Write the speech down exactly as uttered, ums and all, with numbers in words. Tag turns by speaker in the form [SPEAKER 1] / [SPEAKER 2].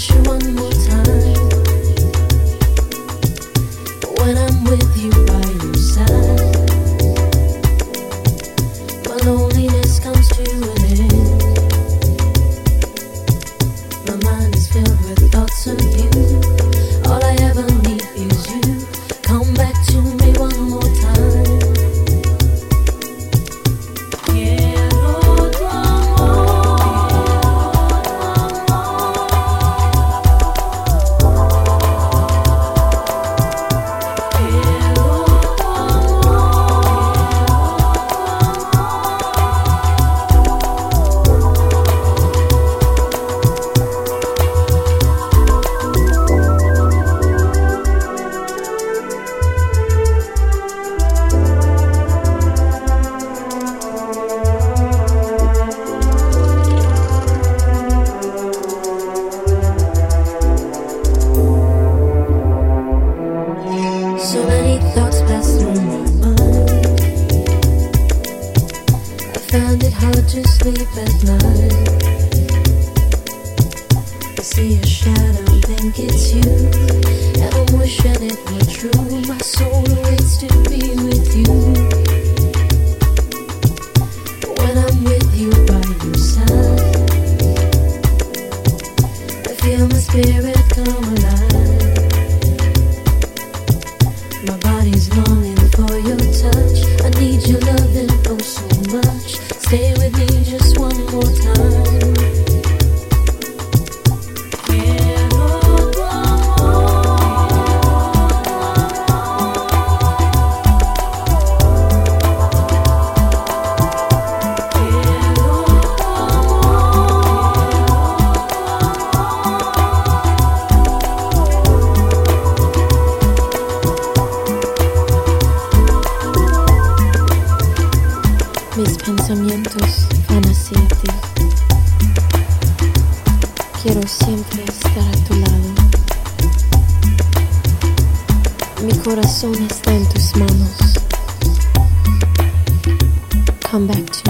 [SPEAKER 1] you one more time. When I'm with you by your side, my loneliness comes to an end. My mind is filled with thoughts of you. All I ever need is you. Come back to me one more time. So many thoughts pass through my mind. I found it hard to sleep at night. I see a shadow, think it's you, and I'm wishing it were true. My soul waits to be with you. When I'm with you by your side, I feel my spirit come alive. My body's longing for your touch. I need your loving oh so much. Stay with me just one more time. Mis pensamientos van hacia ti. Quiero siempre estar a tu lado. Mi corazón está en tus manos. Come back to me.